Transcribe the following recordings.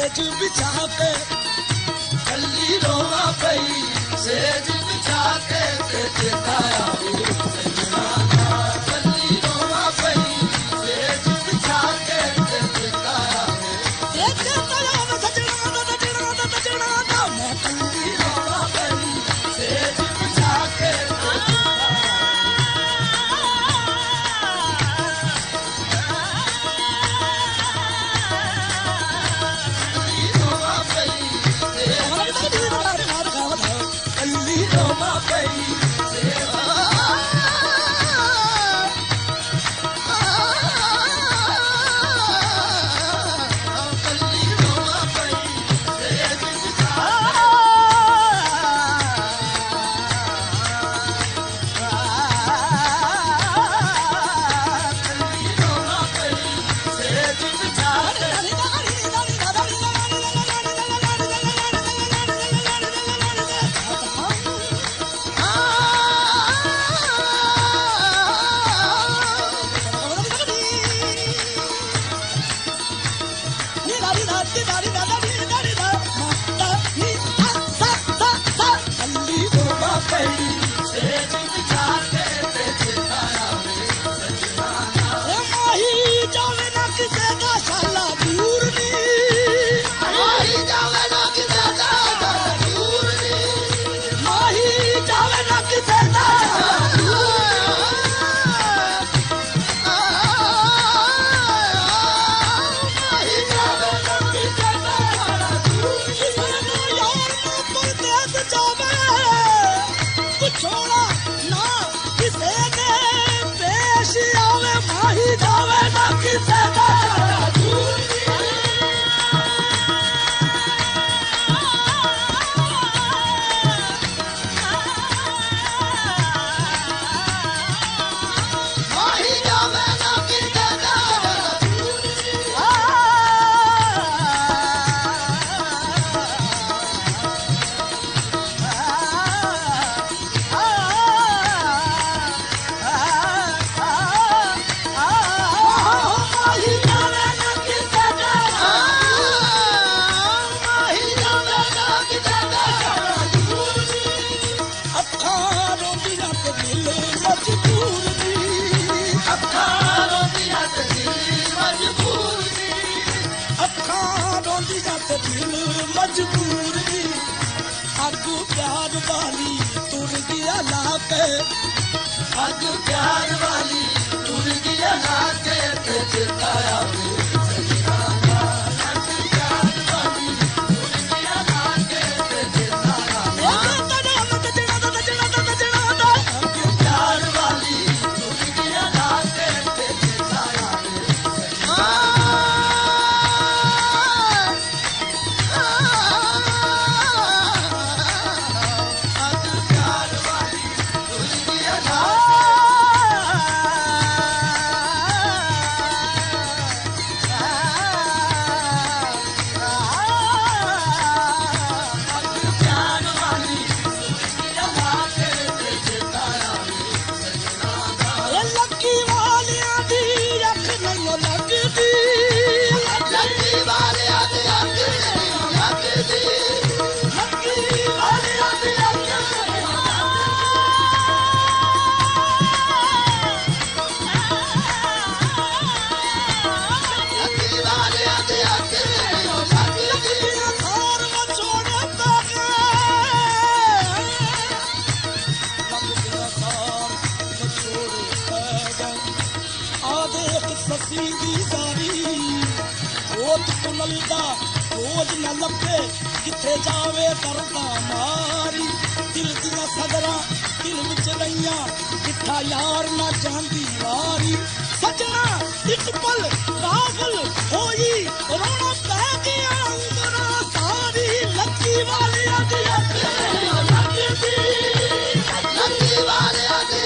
says बिछा के कल्ली रोवा पई सेज बिछा के चिताया कल्ली रोवा पई सेज बिछा के चिताया मैं कल्ली रोवा पई सेज बिछा के मजबूर अग प्यार वाली तुर गया लाके अग प्यार वाली तुर गया लाके चिताया रोज न लभे किथे जावे दरदा मारी दिल दिया सदरा दिल विच रहियां किथा यार ना जांदी वारी सजना एक पल गाफल होई रोना पै गया उमरा सारी लक्की वाले आगे लक्की वाले आगे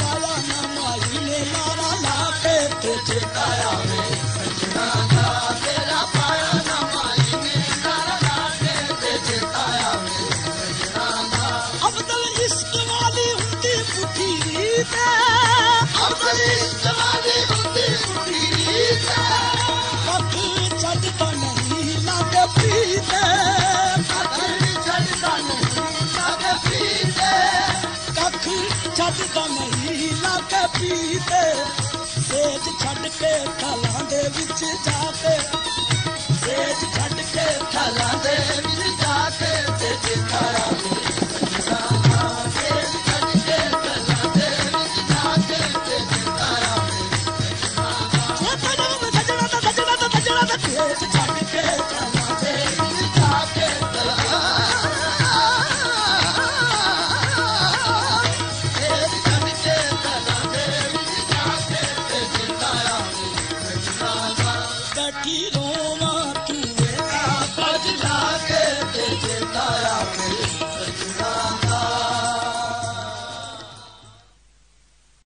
पाया ना माई ने लारा लाके ते चेताया वे सजना दा तेरा पाया ना माई ने लारा लाके ते चेताया वे सजना दा अब्दुल इश्क वाली हुंदी पुठी रीत अब्दुल इश्क वाली हुंदी पुठी रीत कख छड्डदा नहीं लागे प्रीत कख छड्डदा नहीं लागे प्रीत कख छड्डदा नहीं लागे प्रीत सेज छड्ड के थालां दे विच जाके सेज छड्ड के थालां दे विच जाके ते चेताया वे सजना सेज छड्ड के थालां दे विच जाके ते चेताया वे सजना सजना दा सेज छड्ड के थालां दे विच जाके सेज छड्ड के थालां दे विच जाके ते चेताया वे सजना बैठी